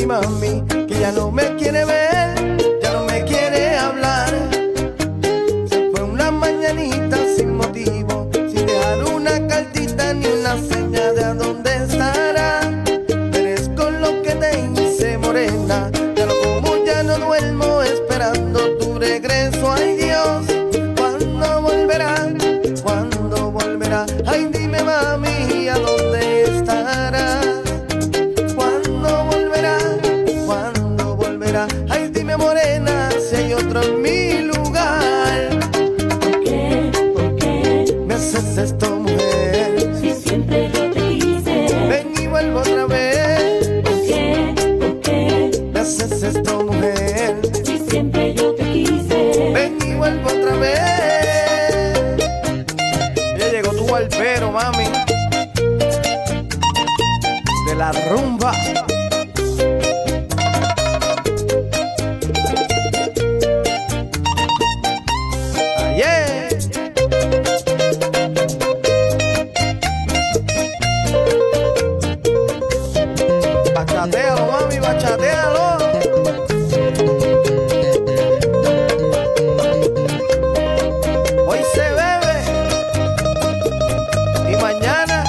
mami, que ya no me quiere ver, ya no me quiere hablar. Se fue una mañanita sin motivo, sin dejar una cartita ni una seña de a dónde estará. Perezco lo que te hice, morena, ya no como, ya no duermo esperando tu regreso. Ay Dios, ¿cuándo volverá? ¿Cuándo volverá? Ay dime mami, ¿a dónde estará? ¿Cuándo volverá? ¿Cuándo volverá? Ay dime morena, si hay otro en mi lugar. ¿Por qué? ¿Por qué? Me haces esto, mujer. Si siempre yo te quise. Ven y vuelvo otra vez. ¿Por qué? ¿Por qué? Me haces esto, mujer. Si siempre yo te quise. Ven y vuelvo otra vez. Ya llegó tu alpero, mami, de la rumba. Ayer. Bachatealo, mami, bachatealo. Hoy se bebe y mañana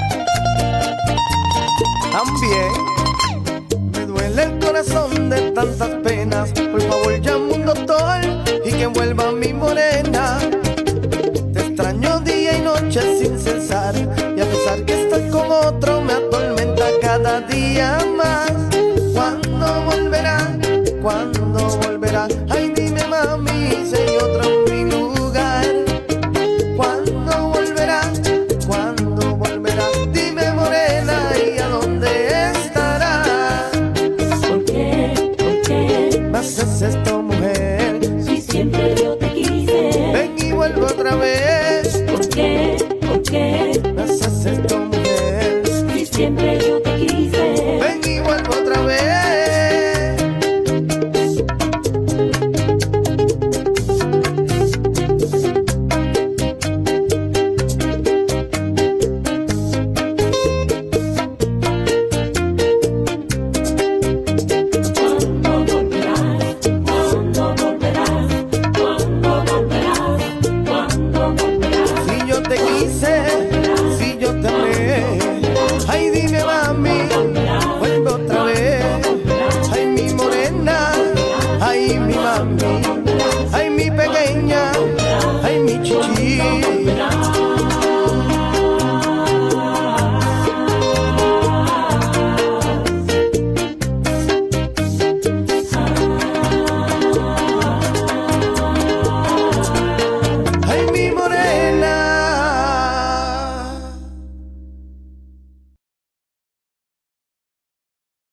también. Me duele el corazón de tantas penas. Por favor llama un doctor y que vuelva a mi morena. Te extraño día y noche sin cesar, y a pesar que estás con otro me atormenta cada día más. ¿Cuándo volverá? ¿Cuándo volverá? Ay dime mami, si hay otro en mi lugar. ¿Cuándo volverá? ¿Cuándo volverá? Dime morena, ¿y a dónde estará? ¿Por qué? ¿Por qué? Me haces esto, mujer. Si siempre yo te quise. Ven y vuelvo otra vez. ¿Por qué? ¿Por qué? Me haces esto, mujer. Si siempre